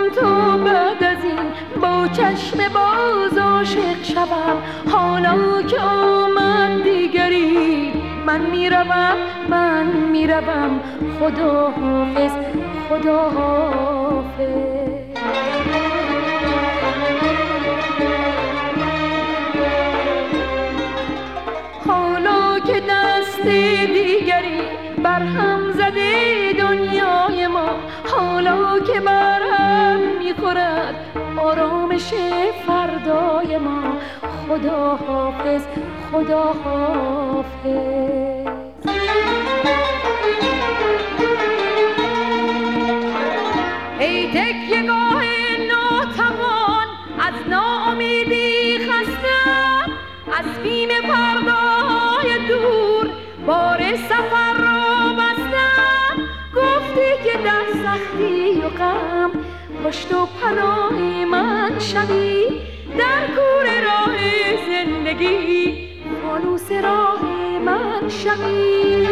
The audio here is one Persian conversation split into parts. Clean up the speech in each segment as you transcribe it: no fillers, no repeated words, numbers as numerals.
تو بعد از این با چشم باز عاشق شوم. حالا که آمد دیگری من میروم خداحافظ خداحافظ. حالا که دست دیگری برهم زده دنیای ما، حالا که برهم میخورد آرامش فردای ما، خداحافظ خداحافظ. ای تکیه‌گاه ناتوان از ناامیدی خسته‌ام، از بیم فرداهای دور بار سفر را بستم. گفتی که در سختی و غم پشت و پناه من شوی، در کوره راه زندگی فانوس راه من شوی.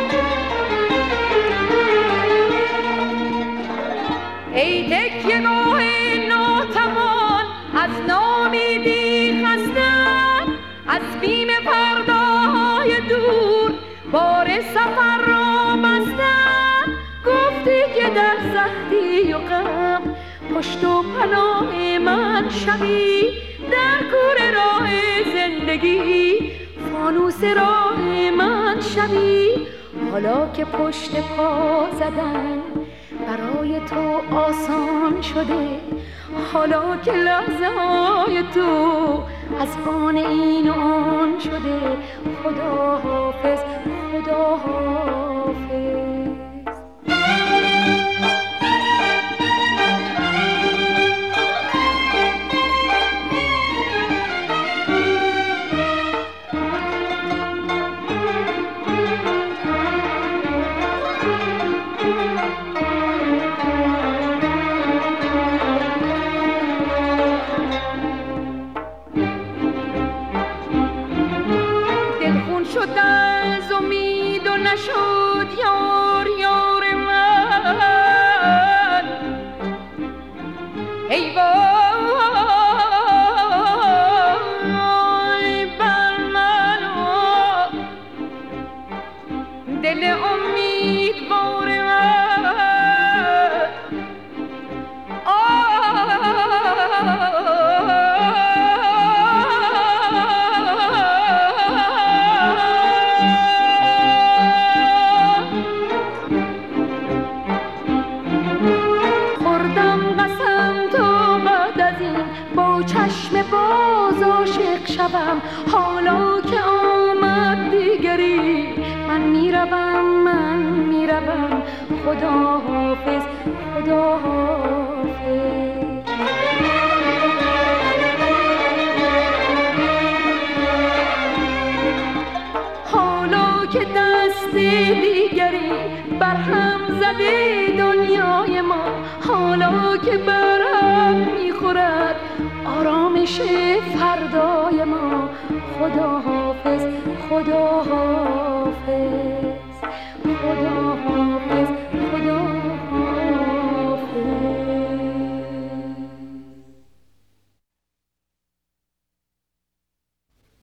ای تکیه‌گاه ناتوان از ناامیدی خسته‌ام، از بیم فرداهای دور بار سفر را بستم. گفتی که در سختی و غم پشت و پناه من شوی، در کوره راه زندگی فانوس راه من شوی. حالا که پشت پا زدن برای تو آسان شده، حالا که لحظه های تو از آن این و آن شده، خداحافظ خداحافظ. نشد یار یار من، ای وای بر من و دل امیدوار من. چشم باز عاشق شوم، حالا که آمد دیگری من میروم خداحافظ خداحافظ. حالا که دست دیگری برهم زده دنیای ما، حالا که برهم میخورد آرامش فردای ما، خداحافظ خداحافظ.